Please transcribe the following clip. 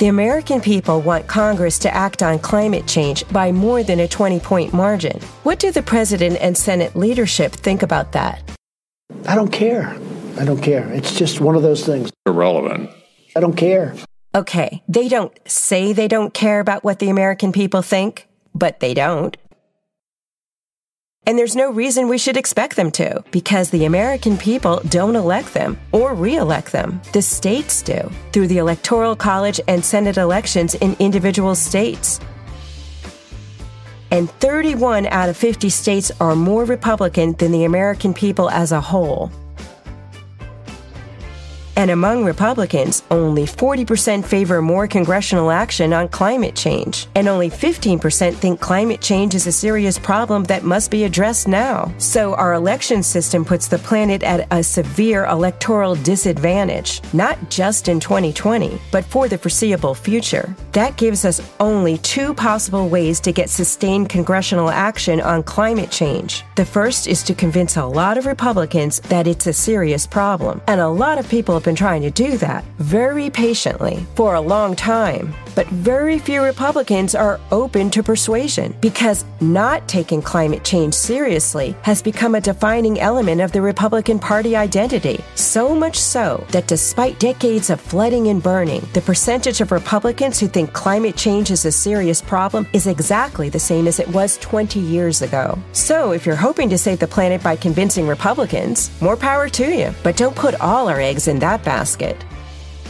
The American people want Congress to act on climate change by more than a 20-point margin. What do the President and Senate leadership think about that? I don't care. I don't care. It's just one of those things. Irrelevant. I don't care. Okay, they don't say they don't care about what the American people think, but they don't. And there's no reason we should expect them to, because the American people don't elect them or re-elect them. The states do, through the Electoral College and Senate elections in individual states. And 31 out of 50 states are more Republican than the American people as a whole. And among Republicans, only 40% favor more congressional action on climate change. And only 15% think climate change is a serious problem that must be addressed now. So our election system puts the planet at a severe electoral disadvantage, not just in 2020, but for the foreseeable future. That gives us only two possible ways to get sustained congressional action on climate change. The first is to convince a lot of Republicans that it's a serious problem. And a lot of people have been trying to do that very patiently for a long time. But very few Republicans are open to persuasion because not taking climate change seriously has become a defining element of the Republican Party identity. So much so that despite decades of flooding and burning, the percentage of Republicans who think climate change is a serious problem is exactly the same as it was 20 years ago. So if you're hoping to save the planet by convincing Republicans, more power to you. But don't put all our eggs in that basket.